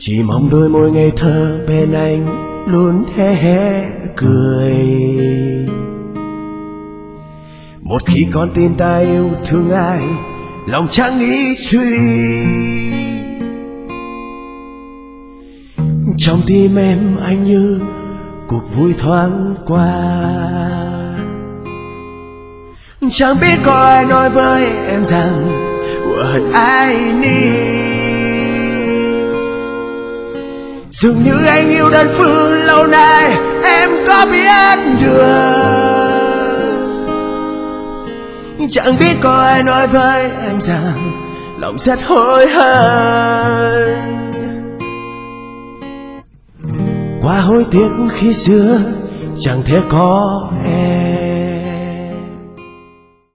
Chỉ mong đôi môi ngây thơ bên anh luôn hé hé cười. Một khi con tin ta yêu thương ai, lòng chẳng nghĩ suy. Trong tim em anh như cuộc vui thoáng qua. Chẳng biết có ai nói với em rằng hận ai ni. Dường như anh yêu đơn phương lâu nay, em có biết được. Chẳng biết có ai nói với em rằng lòng rất hối hận. Quá hối tiếc khi xưa chẳng thể có em.